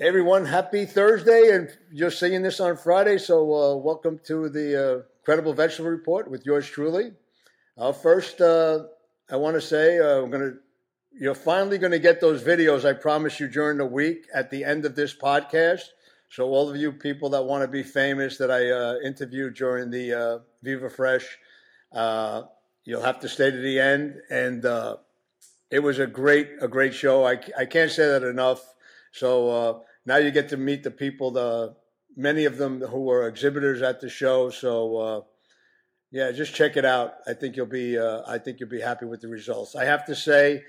Hey everyone, happy Thursday, and you're seeing this on Friday, so welcome to the Credible Vegetable Report with yours truly. First, I want to say you're finally going to get those videos I promised you during the week at the end of this podcast. So all of you people that want to be famous that I interviewed during the Viva Fresh, you'll have to stay to the end. And it was a great show. I can't say that enough. So now you get to meet the people, many of them who were exhibitors at the show. So yeah, just check it out. I think you'll be happy with the results. I have to say,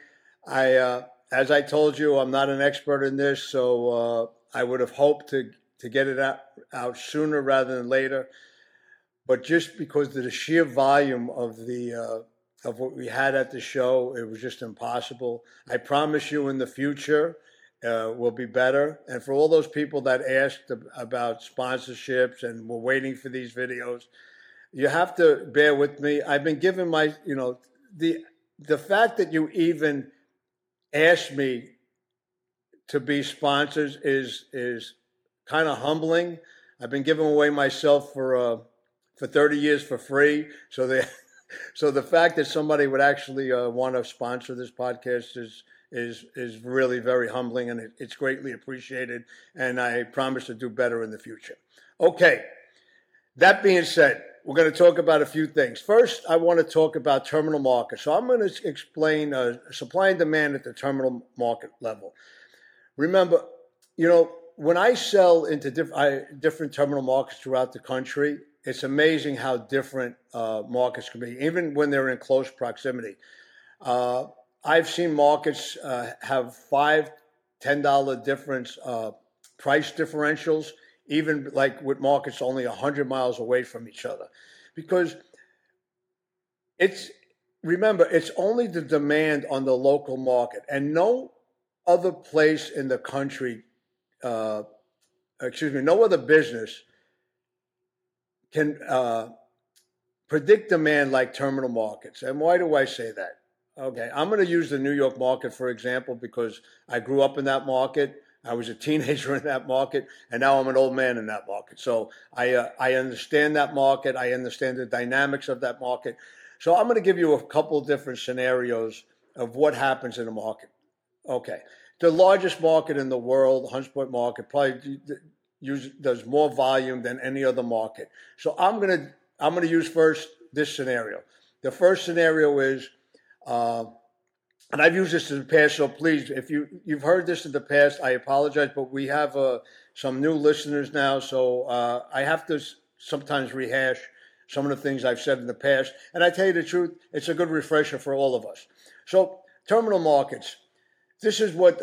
as I told you, I'm not an expert in this, so I would have hoped to get it out sooner rather than later. But just because of the sheer volume of what we had at the show, it was just impossible. I promise you, in the future, will be better. And for all those people that asked about sponsorships and were waiting for these videos, you have to bear with me. I've been given the fact that you even asked me to be sponsors is kind of humbling. I've been giving away myself for 30 years for free. So the fact that somebody would actually want to sponsor this podcast is really very humbling, and it's greatly appreciated. And I promise to do better in the future. Okay. That being said, we're going to talk about a few things. First, I want to talk about terminal market. So I'm going to explain supply and demand at the terminal market level. Remember, when I sell into different terminal markets throughout the country, it's amazing how different markets can be, even when they're in close proximity. I've seen markets have $5, $10 difference price differentials, even like with markets only 100 miles away from each other. Because remember, it's only the demand on the local market, and no other place in the country, no other business can predict demand like terminal markets. And why do I say that? Okay, I'm going to use the New York market, for example, because I grew up in that market. I was a teenager in that market, and now I'm an old man in that market. So I understand that market. I understand the dynamics of that market. So I'm going to give you a couple of different scenarios of what happens in a market. Okay, the largest market in the world, Hunts Point market, probably does more volume than any other market. So I'm going to use first this scenario. The first scenario is, and I've used this in the past, so please, if you've heard this in the past, I apologize, but we have some new listeners now, so I have to sometimes rehash some of the things I've said in the past. And I tell you the truth, it's a good refresher for all of us. So terminal markets, this is what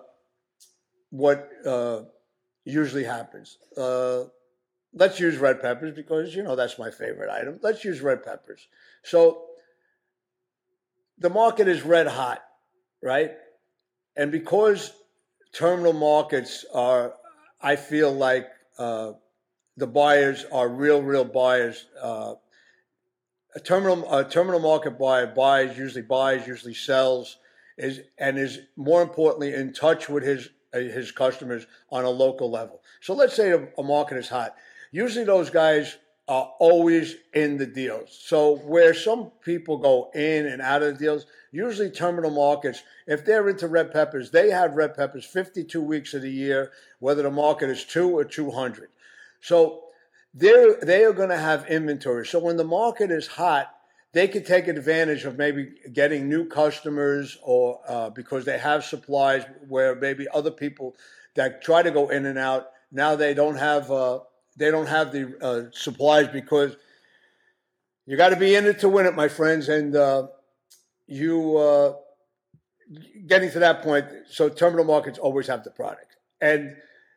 usually happens. Let's use red peppers because, that's my favorite item. Let's use red peppers. So the market is red hot, right? And because terminal markets are, I feel like the buyers are real buyers. A terminal market buyer usually sells, is more importantly in touch with his customers on a local level. So let's say a market is hot. Usually those guys are always in the deals. So where some people go in and out of the deals, usually terminal markets, if they're into red peppers, they have red peppers 52 weeks of the year, whether the market is 2 or 200. So they are going to have inventory. So when the market is hot, they can take advantage of maybe getting new customers or because they have supplies where maybe other people that try to go in and out, now they don't have the supplies, because you got to be in it to win it, my friends. And getting to that point, so terminal markets always have the product. And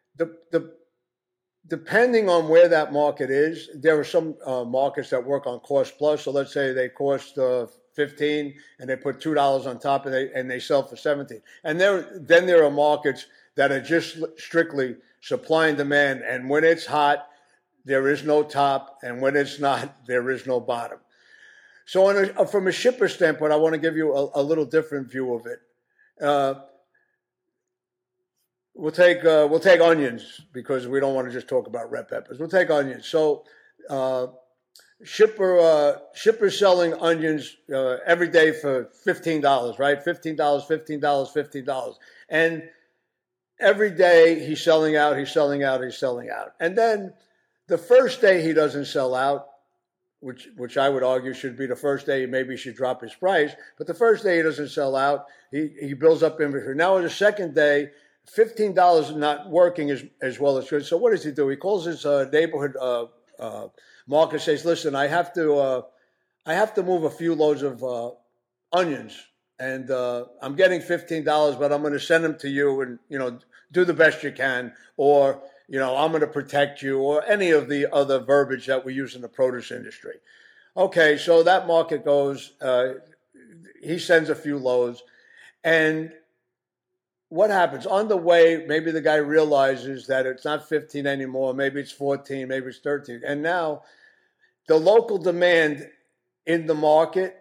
depending on where that market is, there are some markets that work on cost plus. So let's say they cost $15 and they put $2 on top and they sell for $17. And then there are markets that are just strictly supply and demand. And when it's hot, there is no top. And when it's not, there is no bottom. So from a shipper standpoint, I want to give you a little different view of it. we'll take onions because we don't want to just talk about red peppers. We'll take onions. So uh, shipper selling onions every day for $15, right? $15, $15, $15, and every day he's selling out, he's selling out, he's selling out, and then the first day he doesn't sell out, which I would argue should be the first day maybe he should drop his price. But the first day he doesn't sell out, he builds up inventory. Now on the second day, $15 is not working as well as good. So what does he do? He calls his neighborhood market, says, "Listen, I have to move a few loads of onions, and I'm getting $15, but I'm going to send them to you, and do the best you can, or I'm going to protect you," or any of the other verbiage that we use in the produce industry. Okay, so that market goes, he sends a few loads, and what happens? On the way, maybe the guy realizes that it's not 15 anymore, maybe it's 14, maybe it's 13, and now the local demand in the market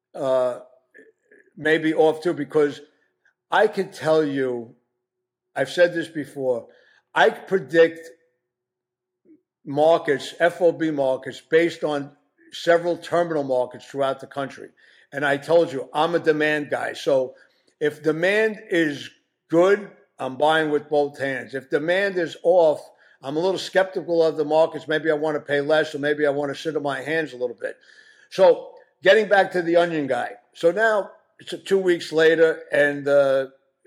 may be off too, because I can tell you, I've said this before, I predict markets, FOB markets, based on several terminal markets throughout the country. And I told you, I'm a demand guy. So if demand is good, I'm buying with both hands. If demand is off, I'm a little skeptical of the markets. Maybe I want to pay less, or maybe I want to sit on my hands a little bit. So getting back to the onion guy. So now it's 2 weeks later, and the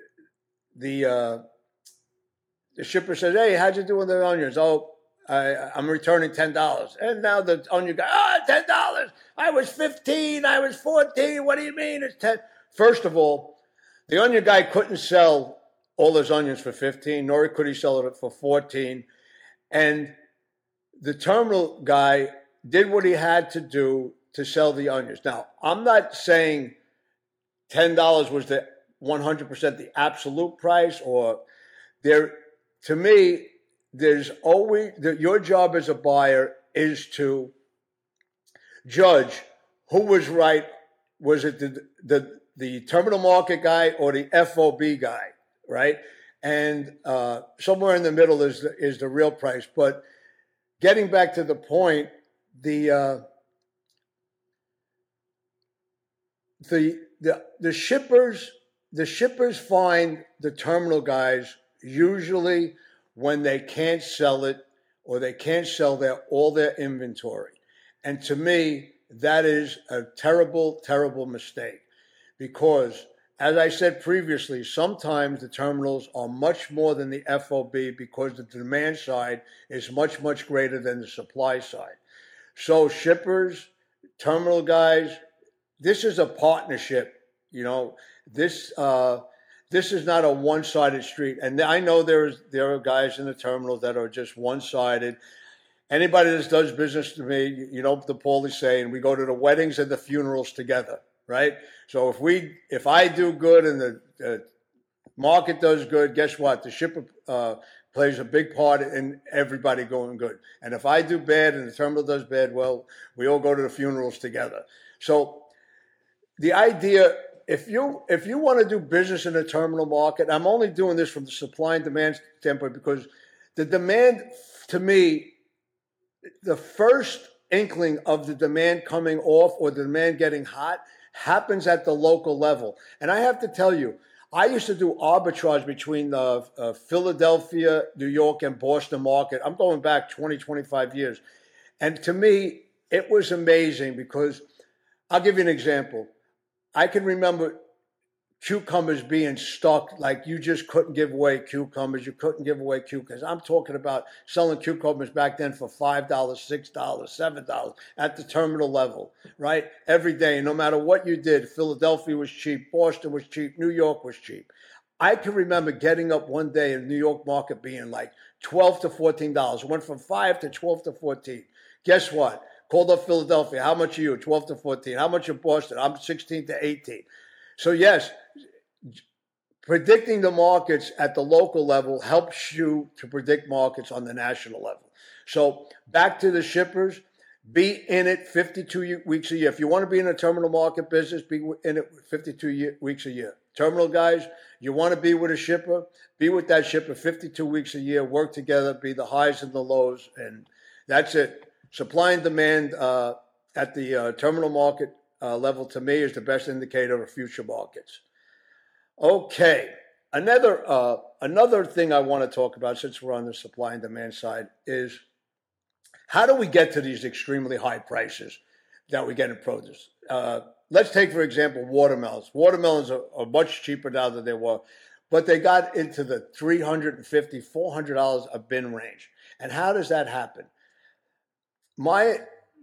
shipper says, "Hey, how'd you do with the onions?" "Oh, I'm returning $10. And now the onion guy, $10. I was 15. I was 14. What do you mean it's 10? First of all, the onion guy couldn't sell all his onions for 15, nor could he sell it for 14. And the terminal guy did what he had to do to sell the onions. Now, I'm not saying $10 was the 100% the absolute price, or there. To me, there's always your job as a buyer is to judge who was right. Was it the terminal market guy or the FOB guy, right? And somewhere in the middle is the real price. But getting back to the point, the shippers find the terminal guys usually when they can't sell it, or they can't sell all their inventory. And to me, that is a terrible, terrible mistake, because as I said previously, sometimes the terminals are much more than the FOB, because the demand side is much, much greater than the supply side. So shippers, terminal guys, this is a partnership. This is not a one-sided street. And I know there are guys in the terminals that are just one-sided. Anybody that does business to me, the Paulie saying, we go to the weddings and the funerals together, right? So if I do good and the market does good, guess what? The shipper plays a big part in everybody going good. And if I do bad and the terminal does bad, well, we all go to the funerals together. So the idea, if you want to do business in the terminal market, I'm only doing this from the supply and demand standpoint, because the demand, to me, the first inkling of the demand coming off or the demand getting hot happens at the local level. And I have to tell you, I used to do arbitrage between Philadelphia, New York, and Boston market. I'm going back 20, 25 years. And to me, it was amazing, because I'll give you an example. I can remember cucumbers being stuck, like you just couldn't give away cucumbers. You couldn't give away cucumbers. I'm talking about selling cucumbers back then for $5, $6, $7 at the terminal level, right? Every day, no matter what you did. Philadelphia was cheap. Boston was cheap. New York was cheap. I can remember getting up one day in the New York market being like $12 to $14. It went from 5 to 12 to 14. Guess what? Called up Philadelphia. How much are you? 12 to 14. How much in Boston? I'm 16 to 18. So yes, predicting the markets at the local level helps you to predict markets on the national level. So back to the shippers, be in it 52 weeks a year. If you want to be in a terminal market business, be in it 52 weeks a year. terminal guys, you want to be with a shipper, be with that shipper 52 weeks a year, work together, be the highs and the lows, and that's it. Supply and demand at the terminal market level, to me, is the best indicator of future markets. Okay, another thing I want to talk about, since we're on the supply and demand side, is how do we get to these extremely high prices that we get in produce? Let's take, for example, watermelons. Watermelons are much cheaper now than they were, but they got into the $350, $400 a bin range. And how does that happen? The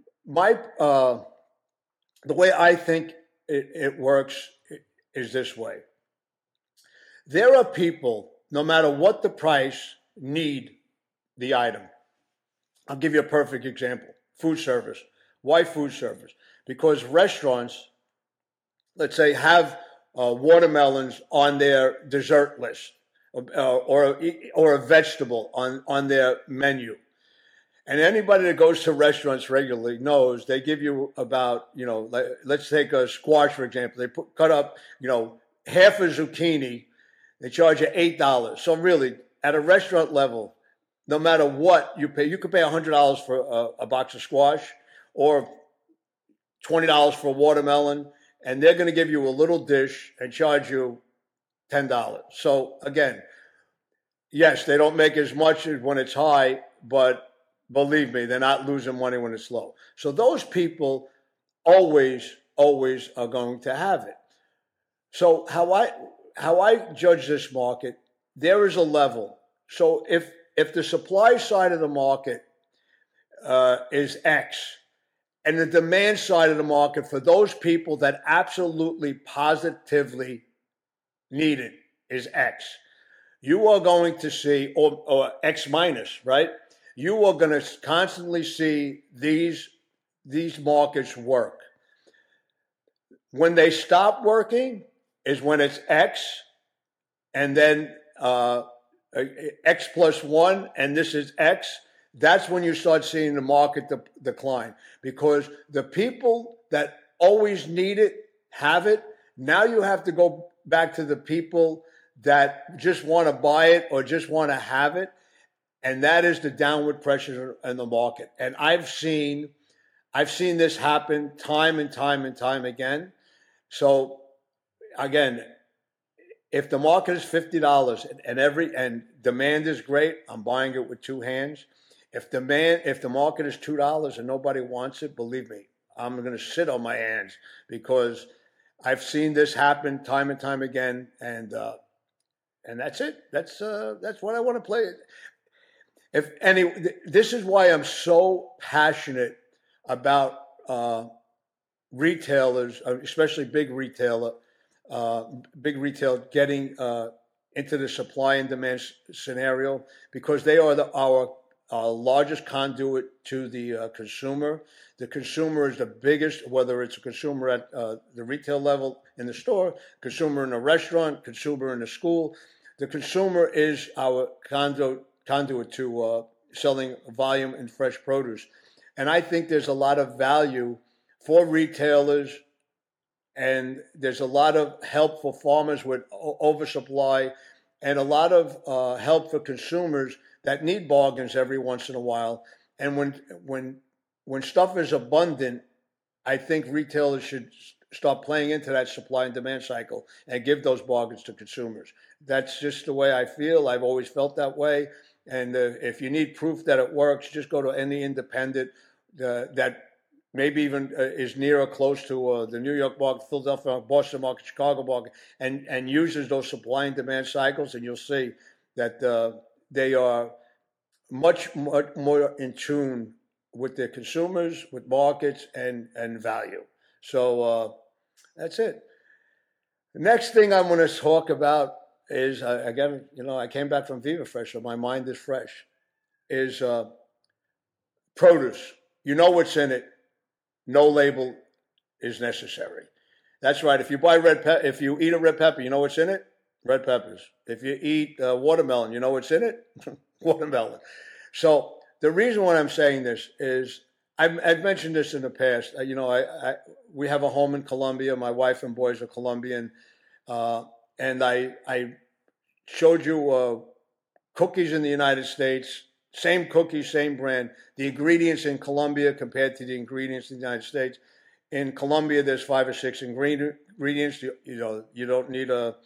way I think it works is this way. There are people, no matter what the price, need the item. I'll give you a perfect example. Food service. Why food service? Because restaurants, let's say, have watermelons on their dessert list or a vegetable on their menu. And anybody that goes to restaurants regularly knows they give you about, let's take a squash, for example. They cut up, half a zucchini. They charge you $8. So really, at a restaurant level, no matter what you pay, you could pay $100 for a box of squash or $20 for a watermelon, and they're going to give you a little dish and charge you $10. So again, yes, they don't make as much when it's high, but believe me, they're not losing money when it's low. So those people always are going to have it. So how I judge this market, there is a level. So if the supply side of the market is X, and the demand side of the market for those people that absolutely positively need it is X, you are going to see, or X minus, right? You are going to constantly see these markets work. When they stop working is when it's X, and then X plus 1, and this is X. That's when you start seeing the market decline, because the people that always need it have it. Now you have to go back to the people that just want to buy it or just want to have it, and that is the downward pressure in the market. And I've seen this happen time and time and time again. So again, if the market is $50 and demand is great, I'm buying it with two hands. If the market is $2 and nobody wants it, believe me, I'm going to sit on my hands, because I've seen this happen time and time again, and that's it. That's what I want to play. This is why I'm so passionate about retailers, especially big retail getting into the supply and demand scenario, because they are our largest conduit to the consumer. The consumer is the biggest, whether it's a consumer at the retail level in the store, consumer in a restaurant, consumer in a school. The consumer is our conduit to selling volume and fresh produce. And I think there's a lot of value for retailers, and there's a lot of help for farmers with oversupply, and a lot of help for consumers that need bargains every once in a while. And when stuff is abundant, I think retailers should start playing into that supply and demand cycle and give those bargains to consumers. That's just the way I feel. I've always felt that way. And if you need proof that it works, just go to any independent that maybe even is near or close to the New York market, Philadelphia, Boston market, Chicago market, and uses those supply and demand cycles, and you'll see that they are much more in tune with their consumers, with markets, and value. So that's it. The next thing I'm going to talk about is, again, I came back from Viva Fresh, so my mind is fresh, is produce. You know what's in it. No label is necessary. That's right. If you buy if you eat a red pepper, you know what's in it? Red peppers. If you eat watermelon, you know what's in it? Watermelon. So the reason why I'm saying this is, I've mentioned this in the past. We have a home in Colombia. My wife and boys are Colombian. and I showed you cookies in the United States, same cookies, same brand. The ingredients in Colombia compared to the ingredients in the United States. In Colombia, there's 5 or 6 ingredients. You don't need a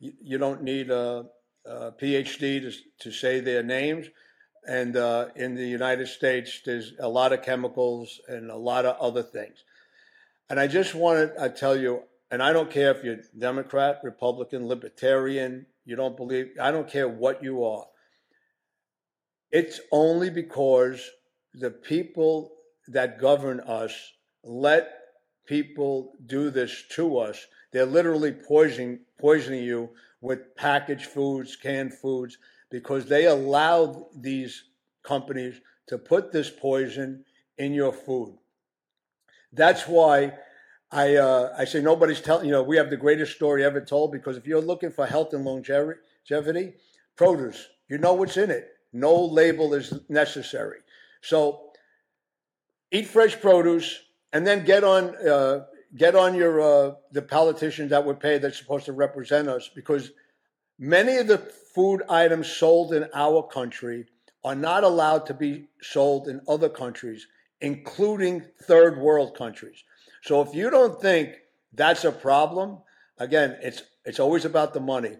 PhD to say their names. And in the United States, there's a lot of chemicals and a lot of other things. And I just want to tell you, and I don't care if you're Democrat, Republican, Libertarian, you don't believe, I don't care what you are. It's only because the people that govern us let people do this to us. They're literally poisoning you with packaged foods, canned foods, because they allow these companies to put this poison in your food. That's why I say nobody's telling, we have the greatest story ever told, because if you're looking for health and longevity, produce, you know what's in it. No label is necessary. So eat fresh produce, and then get on your the politicians that we're paid that's supposed to represent us, because many of the food items sold in our country are not allowed to be sold in other countries, including third world countries. So if you don't think that's a problem, again, it's always about the money.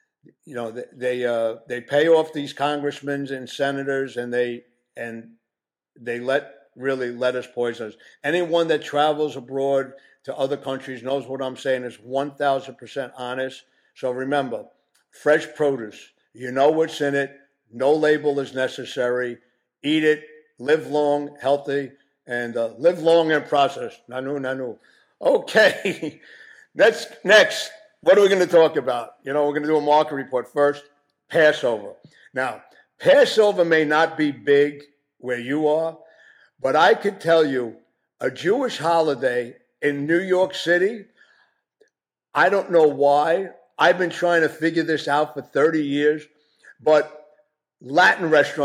They pay off these congressmen and senators, and they let us poison us. Anyone that travels abroad to other countries knows what I'm saying is 1,000% honest. So remember, fresh produce, you know what's in it. No label is necessary. Eat it. Live long, healthy, and live long and prosperous. Nanu. Okay. Next. What are we going to talk about? We're going to do a market report first. Passover. Now, Passover may not be big where you are, but I could tell you a Jewish holiday in New York City, I don't know why. I've been trying to figure this out for 30 years, but Latin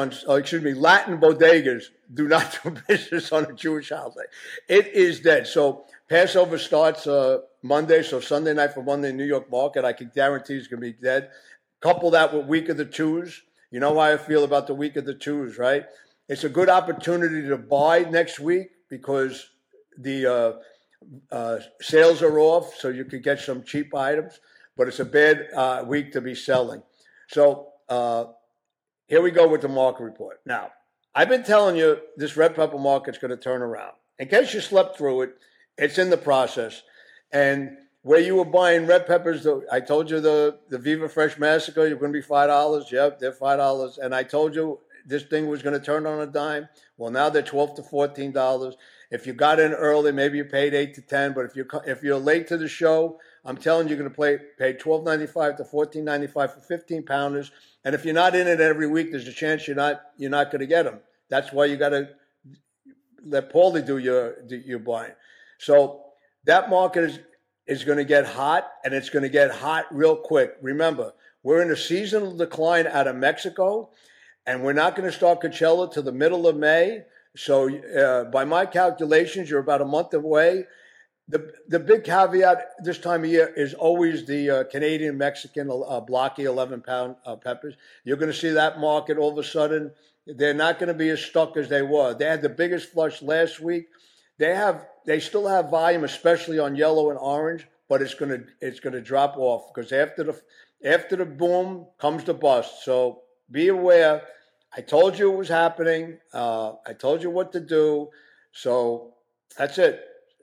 bodegas do not do business on a Jewish holiday. It is dead. So Passover starts Monday, so Sunday night for Monday New York market, I can guarantee it's going to be dead. Couple that with Week of the Jews. You know how I feel about the Week of the Jews, right? It's a good opportunity to buy next week because the sales are off, so you could get some cheap items, but it's a bad week to be selling. So here we go with the market report. Now, I've been telling you this red pepper market's going to turn around. In case you slept through it, it's in the process. And where you were buying red peppers, I told you the Viva Fresh Massacre, you're going to be $5. Yep, they're $5. And I told you this thing was going to turn on a dime. Well, now they're $12 to $14. If you got in early, maybe you paid $8 to $10. But if you're late to the show, I'm telling you, you're going to pay $12.95 to $14.95 for 15 pounders. And if you're not in it every week, there's a chance you're not going to get them. That's why you got to let Paulie do your buying. So that market is going to get hot, and it's going to get hot real quick. Remember, we're in a seasonal decline out of Mexico, and we're not going to start Coachella till the middle of May. So by my calculations, you're about a month away. The big caveat this time of year is always the Canadian-Mexican blocky 11-pound peppers. You're going to see that market all of a sudden. They're not going to be as stuck as they were. They had the biggest flush last week. They still have volume, especially on yellow and orange, but it's going to drop off because after the boom comes the bust. So be aware. I told you it was happening. I told you what to do. So that's it.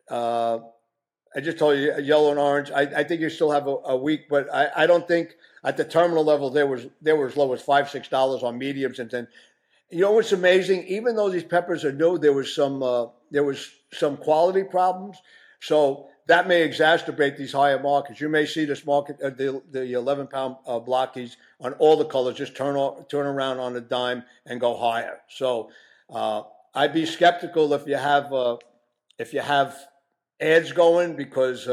I just told you yellow and orange. I think you still have a week, but I don't think at the terminal level they were as low as $5, $6 on mediums, and then you know what's amazing? Even though these peppers are new, there was some quality problems. So that may exacerbate these higher markets. You may see this market, the 11-pound blockies on all the colors, just turn around on a dime and go higher. So I'd be skeptical if you have ads going because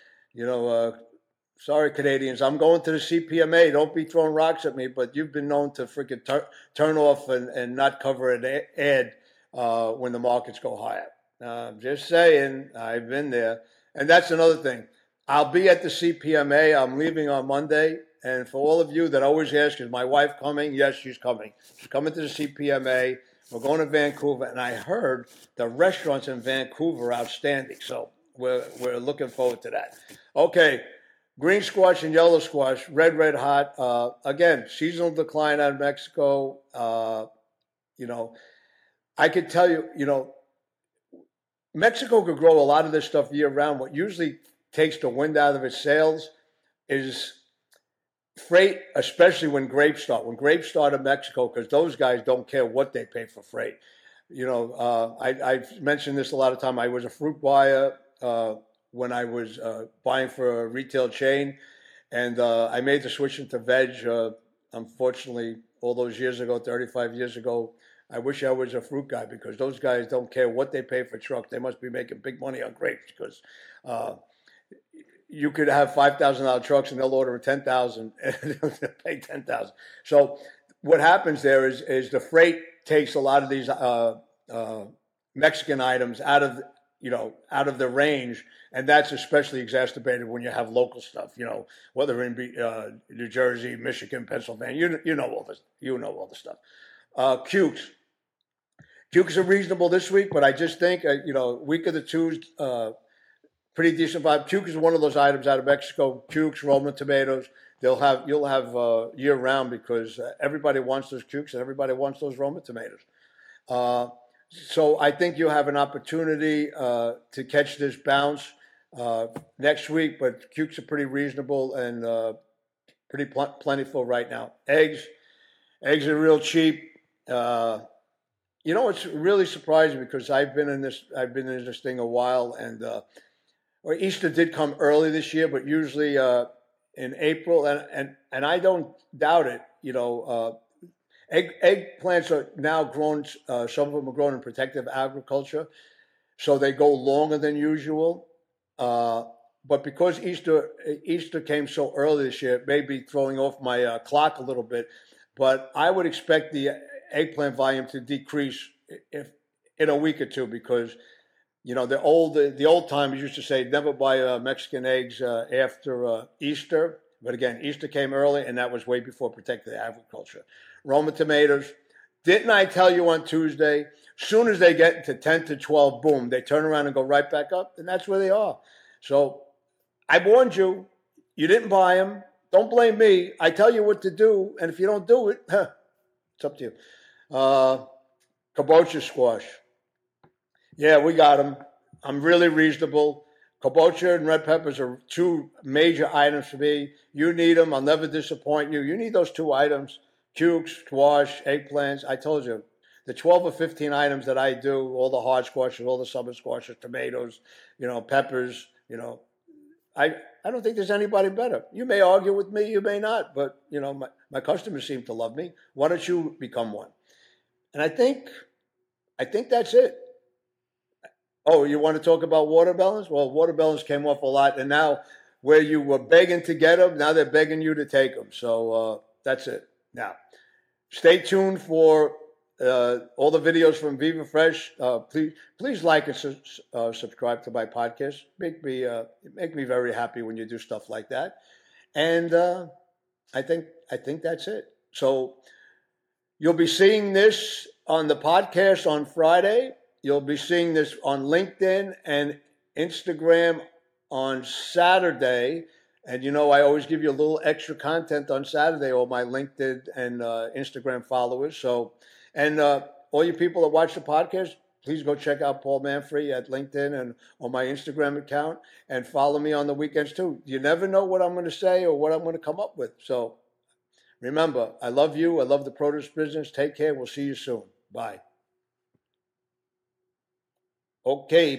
sorry, Canadians, I'm going to the CPMA. Don't be throwing rocks at me, but you've been known to freaking turn off and not cover an ad when the markets go higher. Just saying, I've been there. And that's another thing. I'll be at the CPMA. I'm leaving on Monday. And for all of you that always ask, is my wife coming? Yes, she's coming. She's coming to the CPMA. We're going to Vancouver. And I heard the restaurants in Vancouver are outstanding. So we're looking forward to that. Okay, green squash and yellow squash, red hot. Again, seasonal decline out of Mexico. I could tell you, Mexico could grow a lot of this stuff year round. What usually takes the wind out of its sails is freight, especially when grapes start. When grapes start in Mexico, because those guys don't care what they pay for freight. I've mentioned this a lot of time. I was a fruit buyer when I was buying for a retail chain, and I made the switch into veg. Unfortunately, all those years ago, 35 years ago, I wish I was a fruit guy, because those guys don't care what they pay for trucks. They must be making big money on grapes, because you could have $5,000 trucks and they'll order 10,000 and pay 10,000. So what happens there is the freight takes a lot of these Mexican items out of the range, and that's especially exacerbated when you have local stuff. Whether in New Jersey, Michigan, Pennsylvania, you know all this. You know all the stuff. Cukes are reasonable this week, but I just think week of the twos. Pretty decent vibe. Cuke is one of those items out of Mexico. Cukes, Roma tomatoes. You'll have year round, because everybody wants those cukes and everybody wants those Roma tomatoes. So I think you'll have an opportunity to catch this bounce next week. But cukes are pretty reasonable and pretty plentiful right now. Eggs are real cheap. It's really surprising, because I've been in this thing a while, and or Easter did come early this year, but usually in April, and I don't doubt it. Eggplants are now grown. Some of them are grown in protective agriculture, so they go longer than usual. But because Easter came so early this year, it may be throwing off my clock a little bit. But I would expect the eggplant volume to decrease in a week or two, because the old timers used to say never buy Mexican eggs after Easter. But again, Easter came early, and that was way before protected agriculture. Roma tomatoes. Didn't I tell you on Tuesday? Soon as they get to 10 to 12, boom, they turn around and go right back up, and that's where they are. So I warned you. You didn't buy them. Don't blame me. I tell you what to do, and if you don't do it, it's up to you. Kabocha squash. Yeah, we got them. I'm really reasonable. Kabocha and red peppers are two major items for me. You need them. I'll never disappoint you. You need those two items: cukes, squash, eggplants. I told you, the 12 or 15 items that I do, all the hard squashes, all the summer squashes, tomatoes, peppers, I don't think there's anybody better. You may argue with me, you may not, but, my customers seem to love me. Why don't you become one? And I think that's it. Oh, you want to talk about watermelons? Well, watermelons came off a lot, and now where you were begging to get them, now they're begging you to take them. So that's it. Now, stay tuned for all the videos from Viva Fresh. Please like and subscribe to my podcast. Make me very happy when you do stuff like that. And I think that's it. So you'll be seeing this on the podcast on Friday. You'll be seeing this on LinkedIn and Instagram on Saturday. And I always give you a little extra content on Saturday, all my LinkedIn and Instagram followers. So, and all you people that watch the podcast, please go check out Paul Manfrey at LinkedIn and on my Instagram account, and follow me on the weekends too. You never know what I'm going to say or what I'm going to come up with. So remember, I love you. I love the produce business. Take care. We'll see you soon. Bye. Okay.